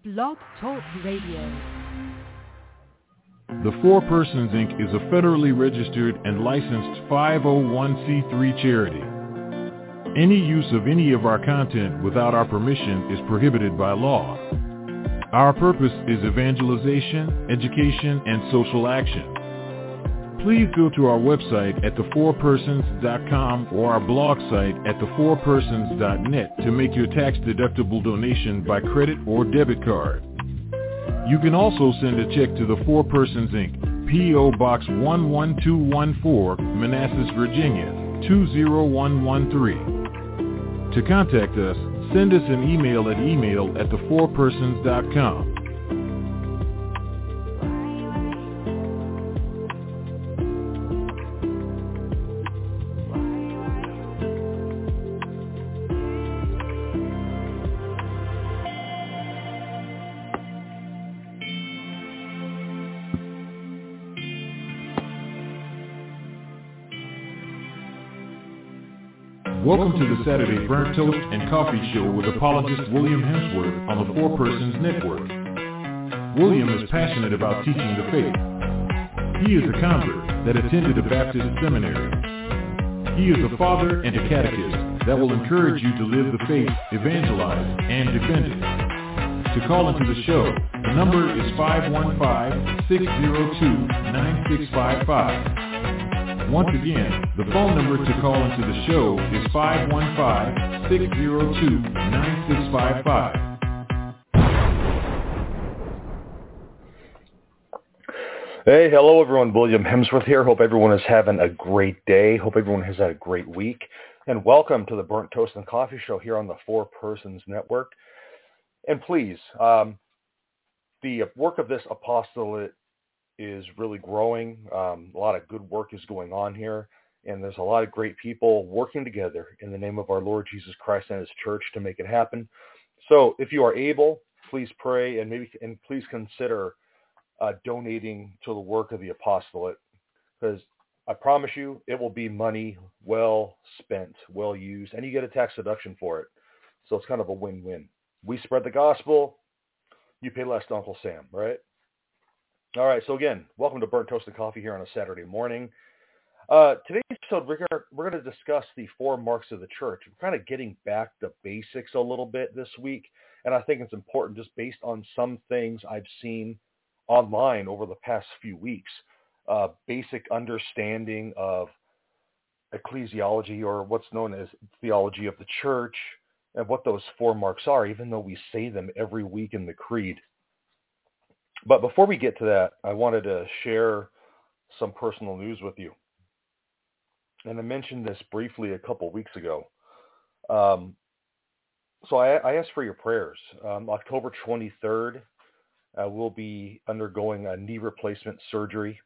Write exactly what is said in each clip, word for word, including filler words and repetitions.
Blog Talk Radio. The Four Persons, Incorporated is a federally registered and licensed five oh one c three charity. Any use of any of our content without our permission is prohibited by law. Our purpose is evangelization, education, and social action. Please go to our website at the four persons dot com or our blog site at the four persons dot net to make your tax-deductible donation by credit or debit card. You can also send a check to the Four Persons, Incorporated, P O. Box one one two one four, Manassas, Virginia, two zero one one three. To contact us, send us an email at email at the four persons dot com. Welcome to the Saturday Burnt Toast and Coffee Show with apologist William Hemsworth on the Four Persons Network. William is passionate about teaching the faith. He is a convert that attended a Baptist seminary. He is a father and a catechist that will encourage you to live the faith, evangelize, and defend it. To call into the show, the number is five one five, six zero two, nine six five five. Once again, the phone number to call into the show is five one five, six zero two, nine six five five. Hey, hello everyone. William Hemsworth here. Hope everyone is having a great day. Hope everyone has had a great week. And welcome to the Burnt Toast and Coffee Show here on the Four Persons Network. And please, um, the work of this apostolate is really growing. Um, a lot of good work is going on here, and there's a lot of great people working together in the name of our Lord Jesus Christ and his church to make it happen. So if you are able, please pray and maybe and please consider uh, donating to the work of the apostolate, because I promise you it will be money well spent, well used, and you get a tax deduction for it. So it's kind of a win-win. We spread the gospel, you pay less to Uncle Sam, right? All right, so again, welcome to Burnt Toast and Coffee here on a Saturday morning. Uh, today's episode, we're gonna, we're going to discuss the four marks of the church. We're kind of getting back to basics a little bit this week, and I think it's important just based on some things I've seen online over the past few weeks. Uh, basic understanding of ecclesiology, or what's known as theology of the church, and what those four marks are, even though we say them every week in the creed. But before we get to that, I wanted to share some personal news with you. And I mentioned this briefly a couple weeks ago. Um, so I, I asked for your prayers. Um, October twenty-third, I will be undergoing a knee replacement surgery.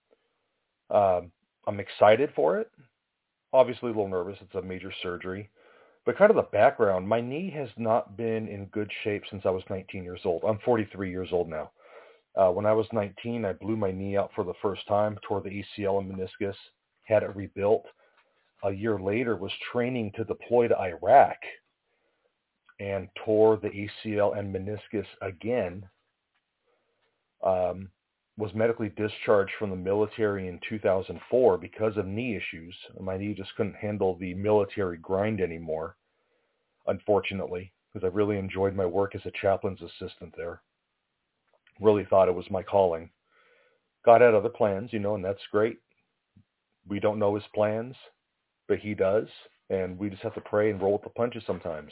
Um, I'm excited for it. Obviously a little nervous. It's a major surgery. But kind of the background, my knee has not been in good shape since I was nineteen years old. I'm forty-three years old now. Uh, when I was nineteen, I blew my knee out for the first time, tore the A C L and meniscus, had it rebuilt. A year later, was training to deploy to Iraq and tore the A C L and meniscus again. Um, was medically discharged from the military in two thousand four because of knee issues. My knee just couldn't handle the military grind anymore, unfortunately, because I really enjoyed my work as a chaplain's assistant there. Really thought it was my calling. God had other plans, you know, and that's great. We don't know his plans, but he does, and we just have to pray and roll with the punches sometimes.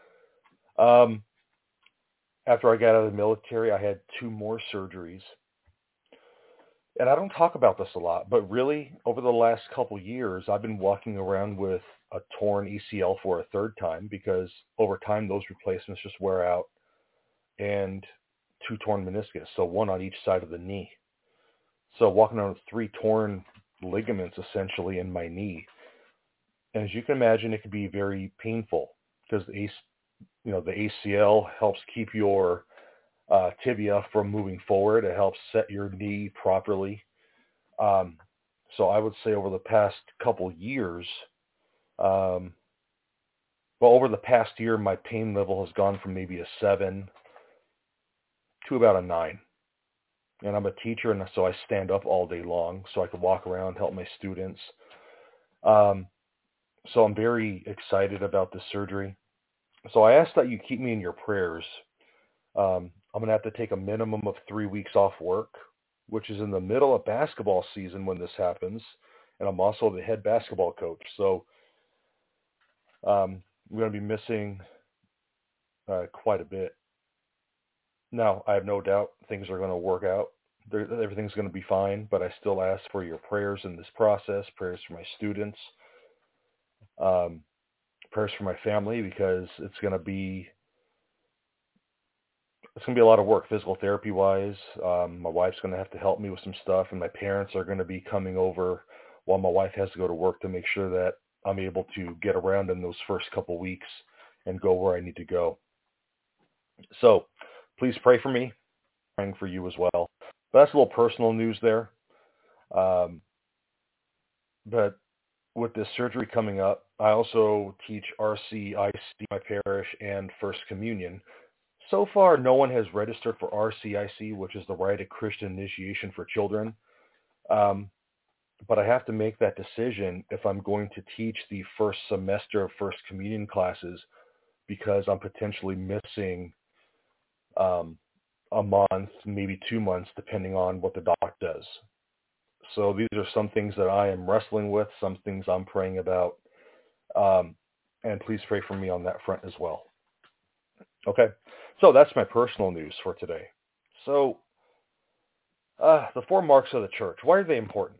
Um, after I got out of the military, I had two more surgeries. And I don't talk about this a lot, but really, over the last couple years, I've been walking around with a torn A C L for a third time, because over time, those replacements just wear out, and two torn meniscus, so one on each side of the knee. So walking around with three torn ligaments essentially in my knee. And as you can imagine, it can be very painful, because the A C, you know, the A C L helps keep your uh, tibia from moving forward. It helps set your knee properly. Um, so I would say over the past couple years, um, well, over the past year, my pain level has gone from maybe a seven to about a nine. And I'm a teacher, and so I stand up all day long so I can walk around, help my students. Um, so I'm very excited about this surgery. So I ask that you keep me in your prayers. Um, I'm going to have to take a minimum of three weeks off work, which is in the middle of basketball season when this happens. And I'm also the head basketball coach. So um, I'm going to be missing uh, quite a bit. Now, I have no doubt things are going to work out. They're, everything's going to be fine, but I still ask for your prayers in this process, prayers for my students, um, prayers for my family, because it's going to be it's going to be a lot of work, physical therapy-wise. Um, my wife's going to have to help me with some stuff, and my parents are going to be coming over while my wife has to go to work to make sure that I'm able to get around in those first couple weeks and go where I need to go. So please pray for me, praying for you as well. But that's a little personal news there. Um, but with this surgery coming up, I also teach R C I C, my parish, and First Communion. So far, no one has registered for R C I C, which is the Rite of Christian Initiation for Children. Um, but I have to make that decision if I'm going to teach the first semester of First Communion classes, because I'm potentially missing um, a month, maybe two months, depending on what the doc does. So these are some things that I am wrestling with, some things I'm praying about. Um, and please pray for me on that front as well. Okay, so that's my personal news for today. So uh, the four marks of the church, why are they important?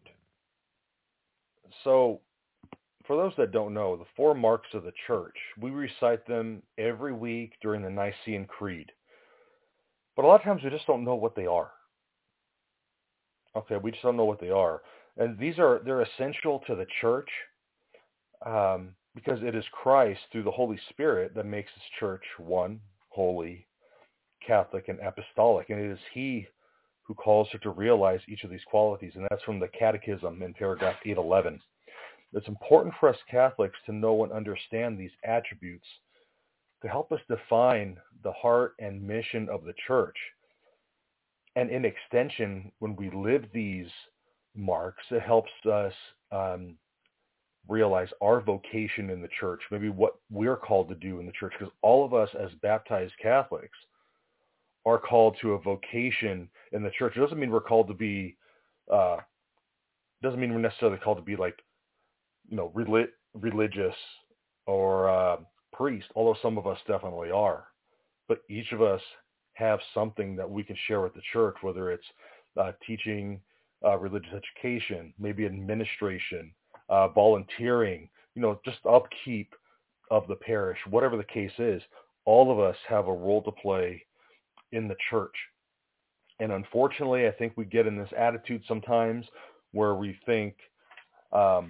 So for those that don't know, the four marks of the church, we recite them every week during the Nicene Creed. But a lot of times we just don't know what they are. Okay, we just don't know what they are. And these are, they're essential to the church um, because it is Christ through the Holy Spirit that makes this church one, holy, Catholic, and apostolic. And it is he who calls her to realize each of these qualities. And that's from the Catechism in paragraph eight eleven. It's important for us Catholics to know and understand these attributes to help us define the heart and mission of the church. And in extension, when we live these marks, it helps us um, realize our vocation in the church, maybe what we're called to do in the church, because all of us as baptized Catholics are called to a vocation in the church. It doesn't mean we're called to be, uh, doesn't mean we're necessarily called to be like, you know, relig- religious or uh, priest, although some of us definitely are. But each of us have something that we can share with the church, whether it's uh, teaching uh, religious education, maybe administration, uh, volunteering, you know, just upkeep of the parish, whatever the case is. All of us have a role to play in the church. And unfortunately, I think we get in this attitude sometimes where we think, um,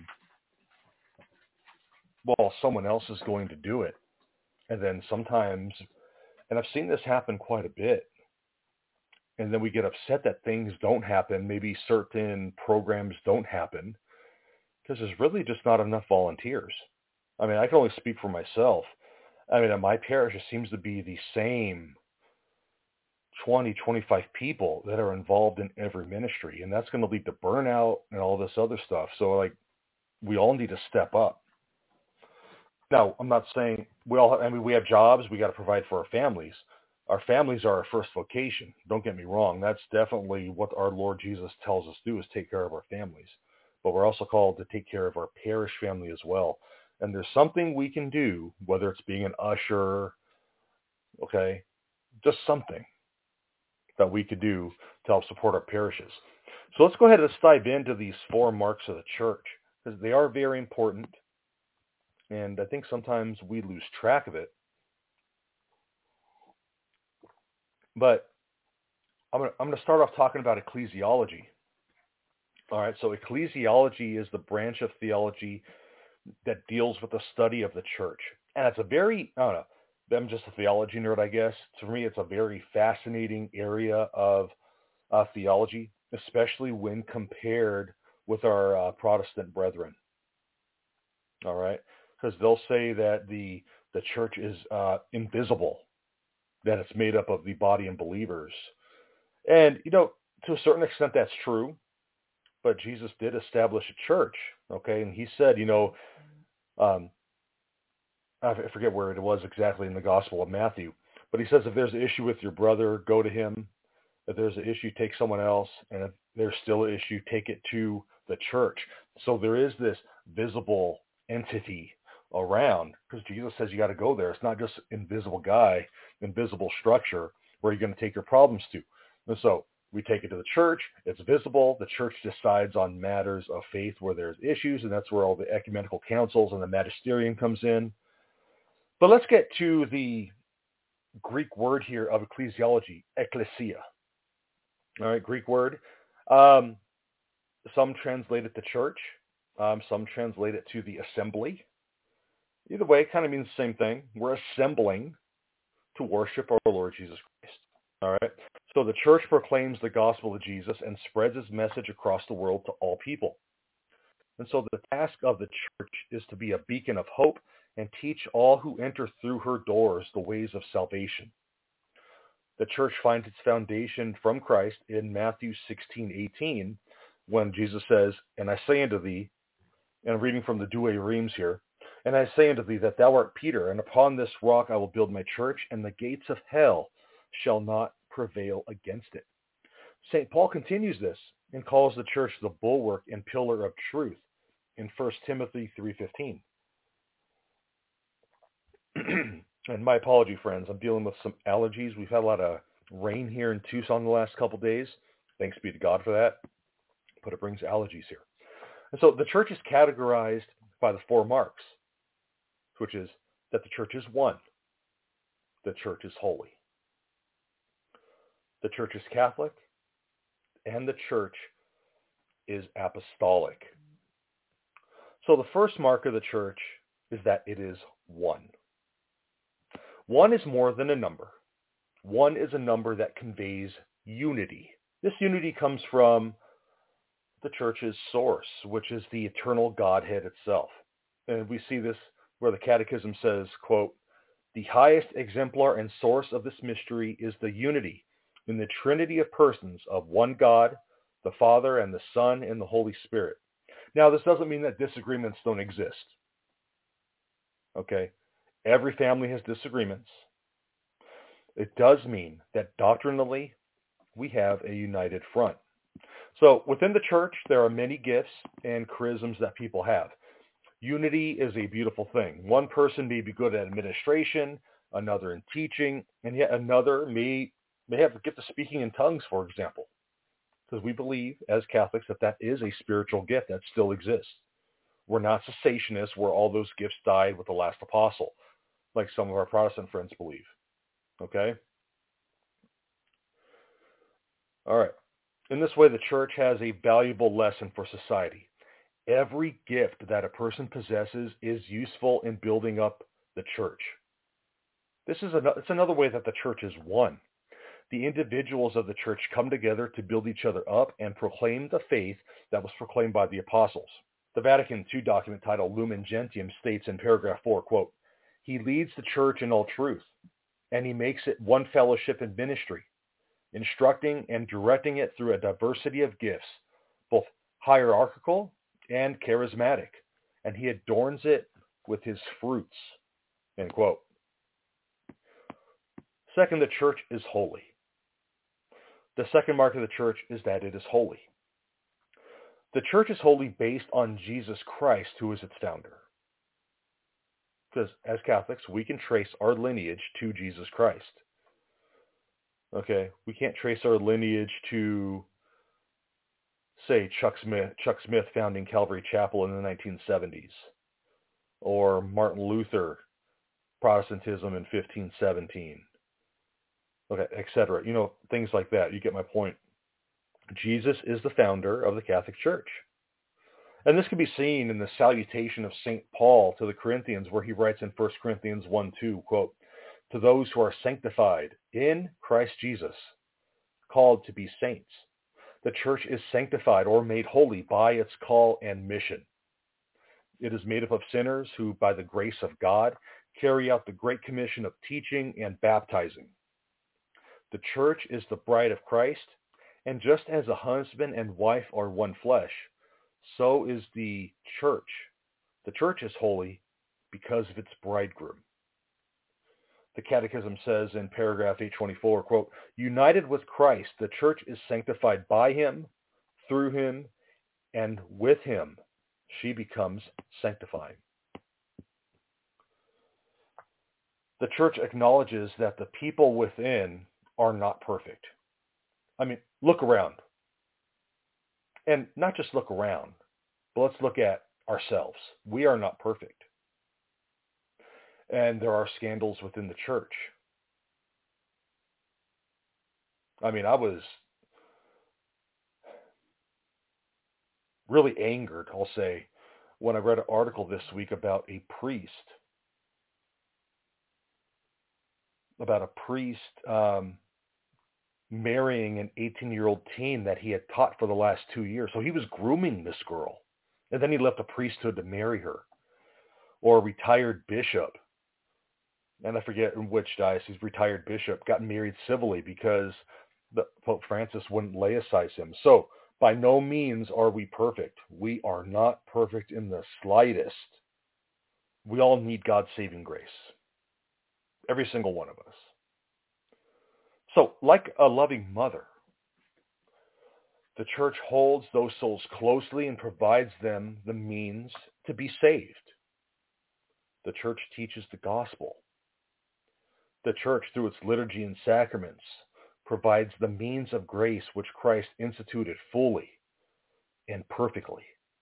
well, someone else is going to do it. And then sometimes, and I've seen this happen quite a bit, and then we get upset that things don't happen, maybe certain programs don't happen, because there's really just not enough volunteers. I mean, I can only speak for myself. I mean, at my parish, it seems to be the same twenty, twenty-five people that are involved in every ministry, and that's going to lead to burnout and all this other stuff. So, like, we all need to step up. Now, I'm not saying we all, I mean, we have jobs, we got to provide for our families. Our families are our first vocation. Don't get me wrong. That's definitely what our Lord Jesus tells us to do, is take care of our families. But we're also called to take care of our parish family as well. And there's something we can do, whether it's being an usher, okay, just something that we could do to help support our parishes. So let's go ahead and let's dive into these four marks of the church, because they are very important. And I think sometimes we lose track of it. But I'm going to, I'm going to start off talking about ecclesiology. All right, so ecclesiology is the branch of theology that deals with the study of the church. And it's a very, I don't know, I'm just a theology nerd, I guess. To me, it's a very fascinating area of uh, theology, especially when compared with our uh, Protestant brethren. All right, because they'll say that the the church is uh, invisible, that it's made up of the body and believers. And, you know, to a certain extent that's true, but Jesus did establish a church, okay? And he said, you know, um, I forget where it was exactly in the Gospel of Matthew, but he says if there's an issue with your brother, go to him. If there's an issue, take someone else. And if there's still an issue, take it to the church. So there is this visible entity around because Jesus says you got to go there. It's not just invisible guy, invisible structure where you're going to take your problems to. And so we take it to the church. It's visible. The church decides on matters of faith where there's issues, and that's where all the ecumenical councils and the magisterium comes in. But let's get to the Greek word here of ecclesiology, ecclesia. All right, Greek word. Um, some translate it to church. Um, some translate it to the assembly. Either way, it kind of means the same thing. We're assembling to worship our Lord Jesus Christ. All right. So the church proclaims the gospel of Jesus and spreads his message across the world to all people. And so the task of the church is to be a beacon of hope and teach all who enter through her doors the ways of salvation. The church finds its foundation from Christ in Matthew sixteen eighteen, when Jesus says, "And I say unto thee," and I'm reading from the Douay Rheims here, "And I say unto thee that thou art Peter, and upon this rock I will build my church, and the gates of hell shall not prevail against it." Saint Paul continues this and calls the church the bulwark and pillar of truth in First Timothy three fifteen. And my apology, friends, I'm dealing with some allergies. We've had a lot of rain here in Tucson the last couple of days. Thanks be to God for that. But it brings allergies here. And so the church is categorized by the four marks, which is that the church is one. The church is holy. The church is Catholic. And the church is apostolic. So the first mark of the church is that it is one. One is more than a number. One is a number that conveys unity. This unity comes from the church's source, which is the eternal Godhead itself. And we see this where the Catechism says, quote, "The highest exemplar and source of this mystery is the unity in the Trinity of persons of one God, the Father and the Son and the Holy Spirit." Now, this doesn't mean that disagreements don't exist. Okay? Every family has disagreements. It does mean that doctrinally we have a united front. So within the church, there are many gifts and charisms that people have. Unity is a beautiful thing. One person may be good at administration, another in teaching, and yet another may, may have the gift of speaking in tongues, for example. Because we believe as Catholics that that is a spiritual gift that still exists. We're not cessationists where all those gifts died with the last apostle, like some of our Protestant friends believe. Okay? All right. In this way, the church has a valuable lesson for society. Every gift that a person possesses is useful in building up the church. This is another, it's another way that the church is one. The individuals of the church come together to build each other up and proclaim the faith that was proclaimed by the apostles. The Vatican two document titled Lumen Gentium states in paragraph four, quote, "He leads the church in all truth, and he makes it one fellowship in ministry, instructing and directing it through a diversity of gifts, both hierarchical and charismatic, and he adorns it with his fruits," end quote. Second, the church is holy. The second mark of the church is that it is holy. The church is holy based on Jesus Christ, who is its founder. Because as Catholics, we can trace our lineage to Jesus Christ. Okay, we can't trace our lineage to, say, Chuck Smith, Chuck Smith founding Calvary Chapel in the nineteen seventies, or Martin Luther, Protestantism in fifteen seventeen. Okay, et cetera. You know, things like that. You get my point. Jesus is the founder of the Catholic Church. And this can be seen in the salutation of Saint Paul to the Corinthians, where he writes in First Corinthians one two, quote, "To those who are sanctified in Christ Jesus, called to be saints." The church is sanctified or made holy by its call and mission. It is made up of sinners who, by the grace of God, carry out the great commission of teaching and baptizing. The church is the bride of Christ, and just as a husband and wife are one flesh, so is the church. The church is holy because of its bridegroom. The Catechism says in paragraph eight twenty-four, quote, united with Christ, the church is sanctified by him, through him, and with him she becomes sanctifying. The church acknowledges that the people within are not perfect. I mean, look around. And not just look around, but let's look at ourselves. We are not perfect. And there are scandals within the church. I mean, I was really angered, I'll say, when I read an article this week about a priest, about a priest um, marrying an eighteen-year-old teen that he had taught for the last two years. So he was grooming this girl. And then he left the priesthood to marry her. Or a retired bishop, and I forget in which diocese, retired bishop, got married civilly because the, Pope Francis wouldn't laicize him. So by no means are we perfect. We are not perfect in the slightest. We all need God's saving grace. Every single one of us. So, like a loving mother, the church holds those souls closely and provides them the means to be saved. The church teaches the gospel. The church, through its liturgy and sacraments, provides the means of grace which Christ instituted fully and perfectly.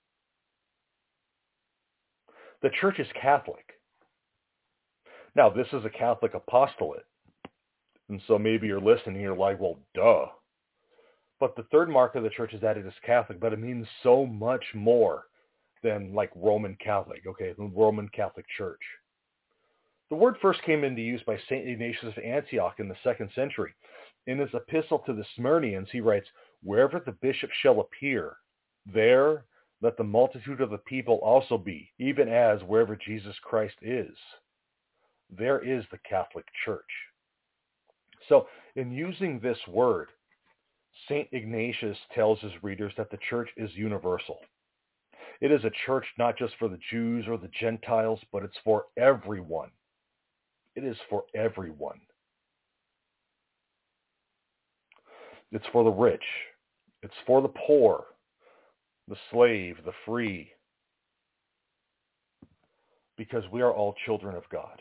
The church is Catholic. Now, this is a Catholic apostolate. And so maybe you're listening and you're like, well, duh. But the third mark of the church is that it is Catholic, but it means so much more than like Roman Catholic, okay, the Roman Catholic Church. The word first came into use by Saint Ignatius of Antioch in the second century. In his epistle to the Smyrnians, he writes, wherever the bishop shall appear, there let the multitude of the people also be, even as wherever Jesus Christ is, there is the Catholic Church. So in using this word, Saint Ignatius tells his readers that the church is universal. It is a church not just for the Jews or the Gentiles, but it's for everyone. It is for everyone. It's for the rich. It's for the poor, the slave, the free, because we are all children of God.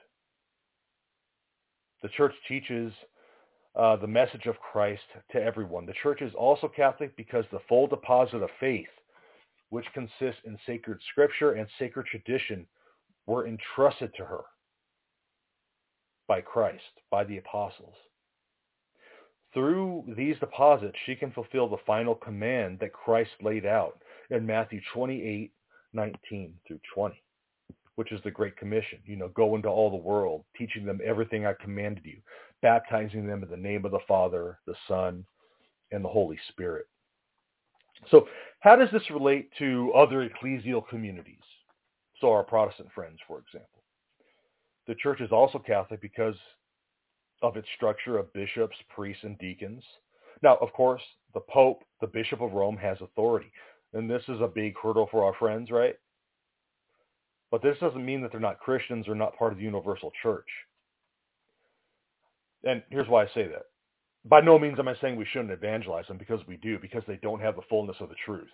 The church teaches uh, the message of Christ to everyone. The church is also Catholic because the full deposit of faith, which consists in sacred scripture and sacred tradition, were entrusted to her by Christ, by the apostles. Through these deposits, she can fulfill the final command that Christ laid out in Matthew twenty-eight, nineteen through twenty, which is the Great Commission. You know, go into all the world, teaching them everything I commanded you, baptizing them in the name of the Father, the Son, and the Holy Spirit. So how does this relate to other ecclesial communities? So our Protestant friends, for example. The church is also Catholic because of its structure of bishops, priests, and deacons. Now, of course, the Pope, the Bishop of Rome, has authority. And this is a big hurdle for our friends, right? But this doesn't mean that they're not Christians or not part of the universal church. And here's why I say that. By no means am I saying we shouldn't evangelize them, because we do, because they don't have the fullness of the truth.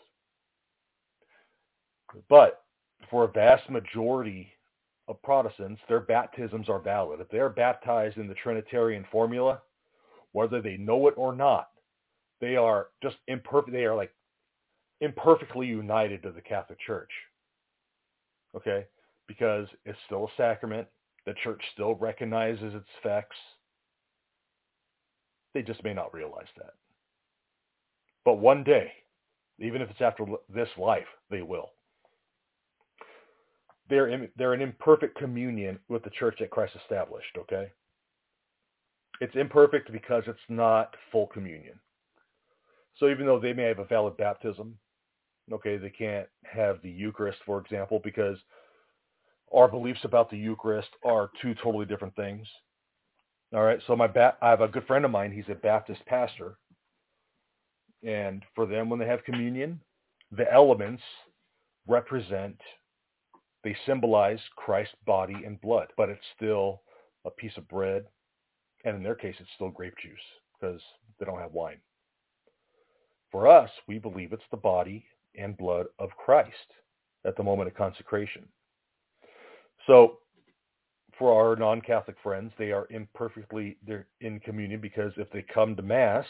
But for a vast majority of Protestants, their baptisms are valid. If they're baptized in the Trinitarian formula, whether they know it or not, they are just imperfect. They are like imperfectly united to the Catholic Church. Okay? Because it's still a sacrament. The church still recognizes its effects. They just may not realize that. But one day, even if it's after this life, they will. They're in, they're in imperfect communion with the church that Christ established, okay? It's imperfect because it's not full communion. So even though they may have a valid baptism, okay, they can't have the Eucharist, for example, because our beliefs about the Eucharist are two totally different things. All right, so my ba- I have a good friend of mine. He's a Baptist pastor. And for them, when they have communion, the elements represent, they symbolize Christ's body and blood, but it's still a piece of bread. And in their case, it's still grape juice because they don't have wine. For us, we believe it's the body and blood of Christ at the moment of consecration. So for our non-Catholic friends, they are imperfectly, they're in communion because if they come to Mass,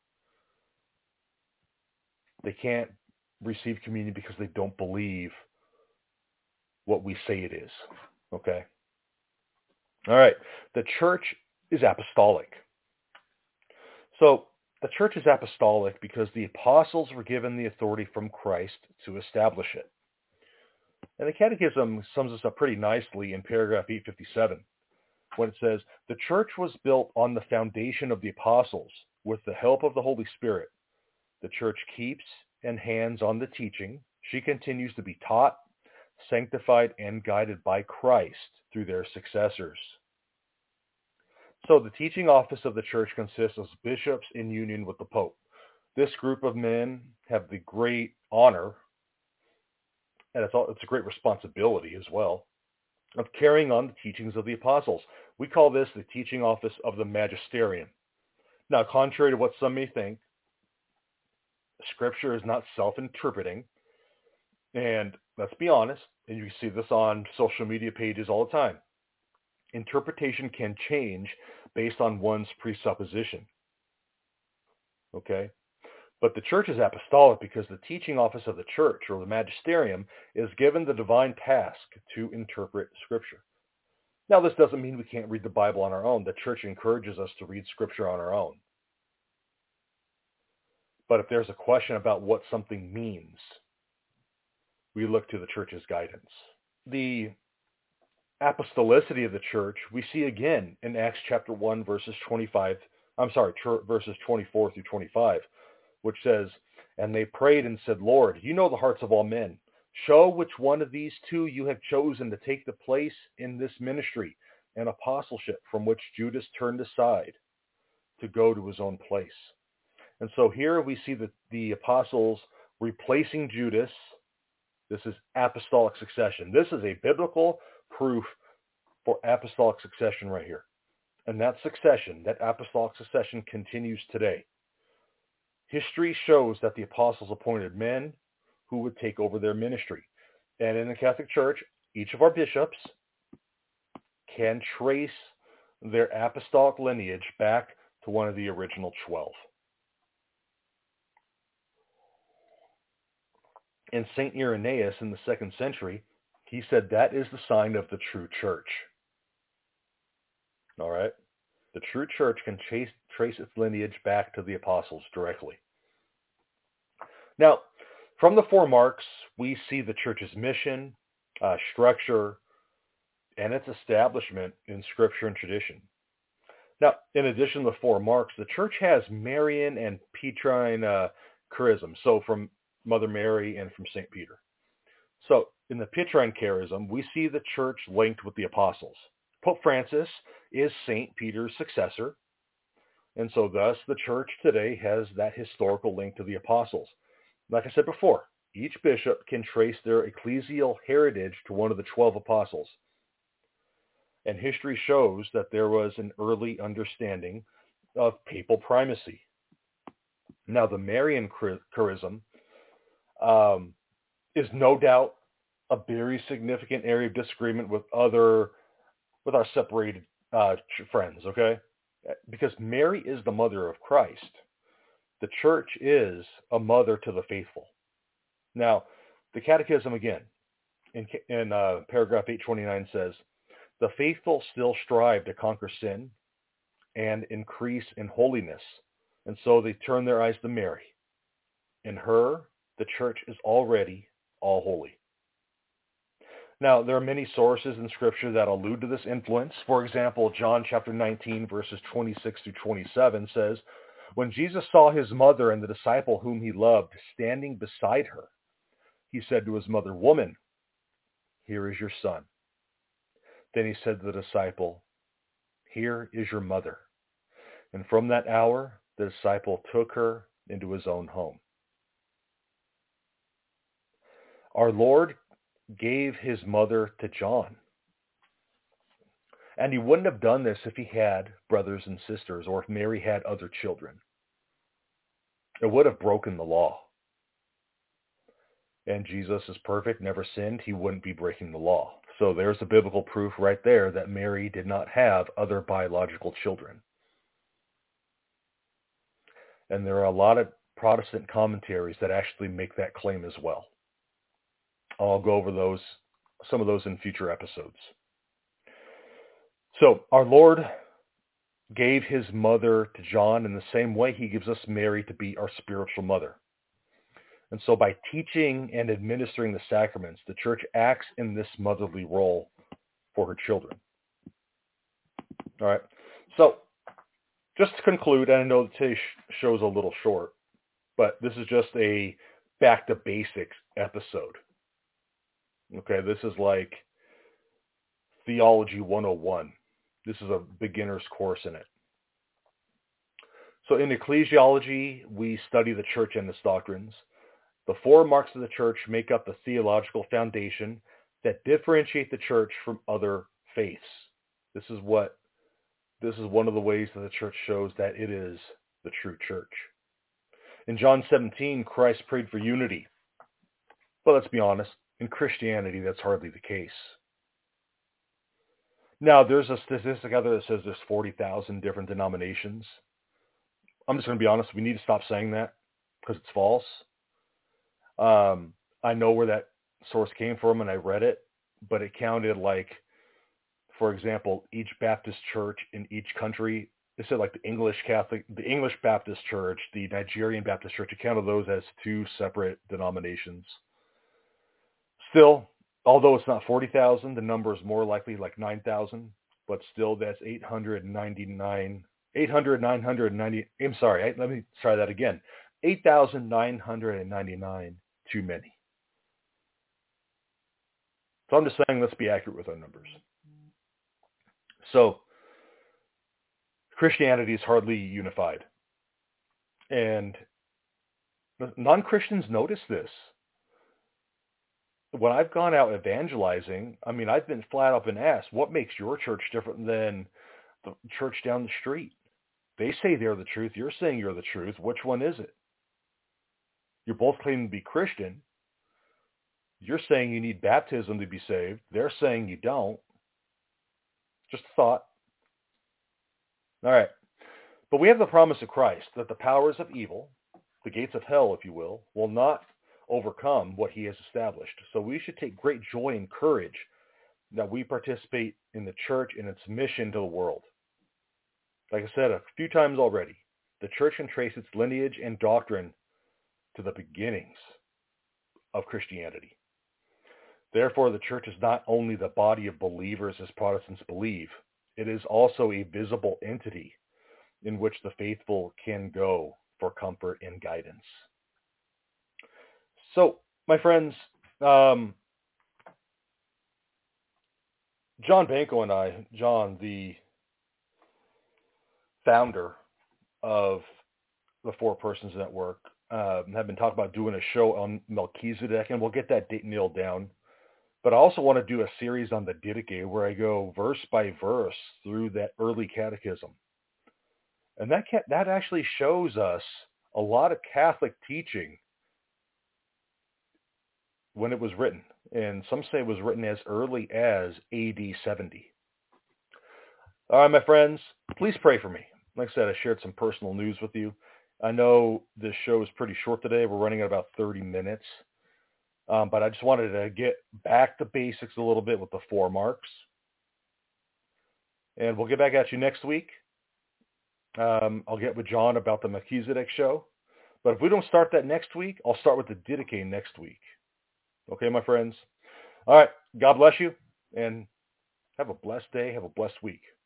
they can't receive communion because they don't believe what we say it is. Okay? All right. The church is apostolic. So the church is apostolic because the apostles were given the authority from Christ to establish it. And the Catechism sums this up pretty nicely in paragraph eight fifty-seven, when it says, the church was built on the foundation of the apostles with the help of the Holy Spirit. The church keeps and hands on the teaching. She continues to be taught, sanctified, and guided by Christ through their successors. So the teaching office of the church consists of bishops in union with the Pope. This group of men have the great honor, and it's, all, it's a great responsibility as well, of carrying on the teachings of the apostles. We call this the teaching office of the magisterium. Now, contrary to what some may think, Scripture is not self-interpreting, and let's be honest, and you see this on social media pages all the time. Interpretation can change based on one's presupposition. Okay? But the church is apostolic because the teaching office of the church, or the magisterium, is given the divine task to interpret Scripture. Now, this doesn't mean we can't read the Bible on our own. The church encourages us to read Scripture on our own. But if there's a question about what something means, we look to the church's guidance. The apostolicity of the church we see again in Acts chapter one, verses twenty-five, I'm sorry, verses twenty-four through twenty-five, which says, and they prayed and said, Lord, you know the hearts of all men. Show which one of these two you have chosen to take the place in this ministry and apostleship from which Judas turned aside to go to his own place. And so here we see the, the apostles replacing Judas. This is apostolic succession. This is a biblical proof for apostolic succession right here. And that succession, that apostolic succession continues today. History shows that the apostles appointed men who would take over their ministry. And in the Catholic Church, each of our bishops can trace their apostolic lineage back to one of the original twelve. And Saint Irenaeus in the second century, he said that is the sign of the true church. All right? The true church can trace, trace its lineage back to the apostles directly. Now, from the four marks, we see the church's mission, uh, structure, and its establishment in Scripture and tradition. Now, in addition to the four marks, the church has Marian and Petrine uh, charism, so from Mother Mary and from Saint Peter. So, in the Petrine charism, we see the church linked with the apostles. Pope Francis is Saint Peter's successor, and so thus the church today has that historical link to the apostles. Like I said before, each bishop can trace their ecclesial heritage to one of the twelve apostles. And history shows that there was an early understanding of papal primacy. Now, the Marian charism um, is no doubt a very significant area of disagreement with other, with our separated uh, friends, okay? Because Mary is the mother of Christ. The church is a mother to the faithful. Now, the Catechism again, in, in uh, paragraph eight twenty-nine says, the faithful still strive to conquer sin and increase in holiness, and so they turn their eyes to Mary. In her, the church is already all holy. Now, there are many sources in Scripture that allude to this influence. For example, John chapter nineteen, verses twenty-six through twenty-seven says, when Jesus saw his mother and the disciple whom he loved standing beside her, he said to his mother, woman, here is your son. Then he said to the disciple, here is your mother. And from that hour, the disciple took her into his own home. Our Lord gave his mother to John. And he wouldn't have done this if he had brothers and sisters or if Mary had other children. It would have broken the law. And Jesus is perfect, never sinned. He wouldn't be breaking the law. So there's the biblical proof right there that Mary did not have other biological children. And there are a lot of Protestant commentaries that actually make that claim as well. I'll go over those, some of those in future episodes. So our Lord gave his mother to John in the same way he gives us Mary to be our spiritual mother. And so by teaching and administering the sacraments, the church acts in this motherly role for her children. All right. So just to conclude, and I know today's show's a little short, but this is just a back to basics episode. Okay, this is like Theology one oh one. This is a beginner's course in it. So in ecclesiology, we study the church and its doctrines. The four marks of the church make up the theological foundation that differentiate the church from other faiths. This is what, this is one of the ways that the church shows that it is the true church. In John seventeen, Christ prayed for unity. But let's be honest, in Christianity, that's hardly the case. Now, there's a statistic out there that says there's forty thousand different denominations. I'm just going to be honest, we need to stop saying that because it's false. Um, I know where that source came from and I read it, but it counted like, for example, each Baptist church in each country. It said like the English Catholic, the English Baptist Church, the Nigerian Baptist Church. It counted those as two separate denominations. Still, although it's not forty thousand, the number is more likely like nine thousand, but still that's eight hundred ninety-nine, eight hundred, nine hundred ninety, I'm sorry, let me try that again. eight thousand nine hundred ninety-nine too many. So I'm just saying let's be accurate with our numbers. So Christianity is hardly unified. And non-Christians notice this. When I've gone out evangelizing, I mean, I've been flat up and asked, what makes your church different than the church down the street? They say they're the truth. You're saying you're the truth. Which one is it? You're both claiming to be Christian. You're saying you need baptism to be saved. They're saying you don't. Just a thought. All right. But we have the promise of Christ that the powers of evil, the gates of hell, if you will, will not overcome what he has established. So we should take great joy and courage that we participate in the church in its mission to the world. Like I said a few times already, the church can trace its lineage and doctrine to the beginnings of Christianity. Therefore, the church is not only the body of believers as Protestants believe, it is also a visible entity in which the faithful can go for comfort and guidance. So, my friends, um, John Banco and I, John, the founder of the Four Persons Network, uh, have been talking about doing a show on Melchizedek, and we'll get that date nailed down. But I also want to do a series on the Didache where I go verse by verse through that early catechism. And that ca- that actually shows us a lot of Catholic teaching when it was written. And some say it was written as early as A D seventy. All right, my friends, please pray for me. Like I said, I shared some personal news with you. I know this show is pretty short today. We're running at about thirty minutes. Um, but I just wanted to get back to basics a little bit with the four marks. And we'll get back at you next week. Um, I'll get with John about the Melchizedek show. But if we don't start that next week, I'll start with the Didache next week. Okay, my friends? All right. God bless you, and have a blessed day. Have a blessed week.